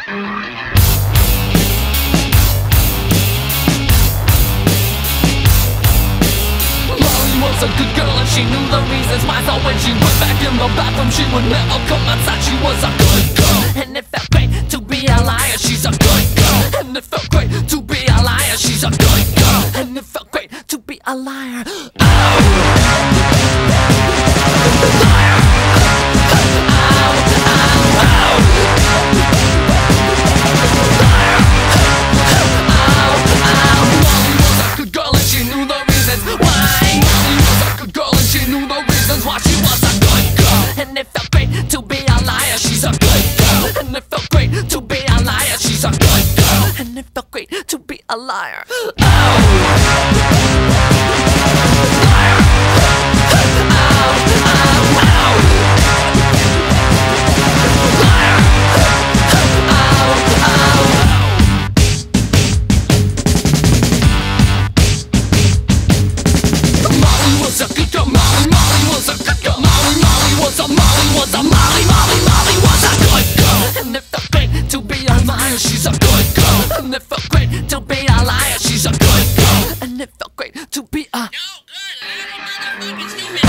Was a good girl and she knew the reasons why. So when she went back in the bathroom, she would never come outside. She was a good girl, and it felt great to be a liar. She's a good girl, and it felt great to be a liar. She's a good girl, and it felt great to be a liar. Why she was a good girl, and it felt great to be a liar. She's a good girl, and it felt great to be a liar. She's a good girl, and it felt great to be a liar. She's a good girl, and it felt great to be a liar. She's a good girl, and it felt great to be a... No good, I motherfucking stupid.